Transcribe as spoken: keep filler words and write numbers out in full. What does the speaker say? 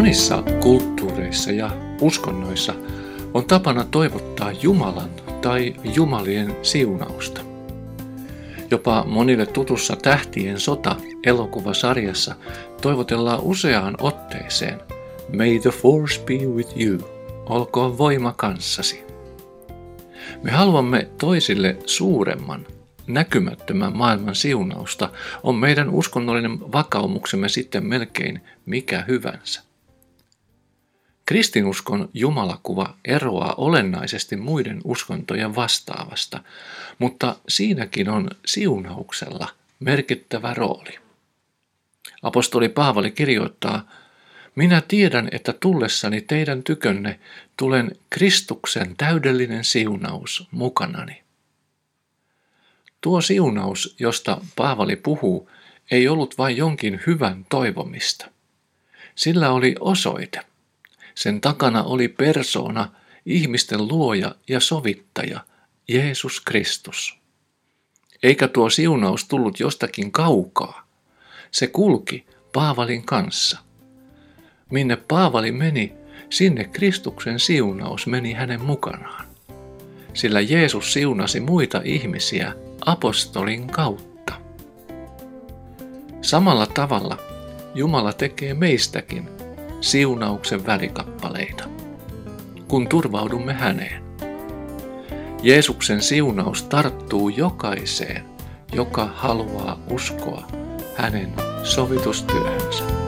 Monissa kulttuureissa ja uskonnoissa on tapana toivottaa Jumalan tai Jumalien siunausta. Jopa monille tutussa Tähtien sota -elokuvasarjassa toivotellaan useaan otteeseen May the force be with you, olkoon voima kanssasi. Me haluamme toisille suuremman, näkymättömän maailman siunausta, on meidän uskonnollinen vakaumuksemme sitten melkein mikä hyvänsä. Kristinuskon jumalakuva eroaa olennaisesti muiden uskontojen vastaavasta, mutta siinäkin on siunauksella merkittävä rooli. Apostoli Paavali kirjoittaa: "Minä tiedän, että tullessani teidän tykönne tulen Kristuksen täydellinen siunaus mukanani." Tuo siunaus, josta Paavali puhuu, ei ollut vain jonkin hyvän toivomista. Sillä oli osoite. Sen takana oli persoona, ihmisten luoja ja sovittaja, Jeesus Kristus. Eikä tuo siunaus tullut jostakin kaukaa. Se kulki Paavalin kanssa. Minne Paavali meni, sinne Kristuksen siunaus meni hänen mukanaan. Sillä Jeesus siunasi muita ihmisiä apostolin kautta. Samalla tavalla Jumala tekee meistäkin siunauksen välikappaleita, kun turvaudumme häneen. Jeesuksen siunaus tarttuu jokaiseen, joka haluaa uskoa hänen sovitustyöhönsä.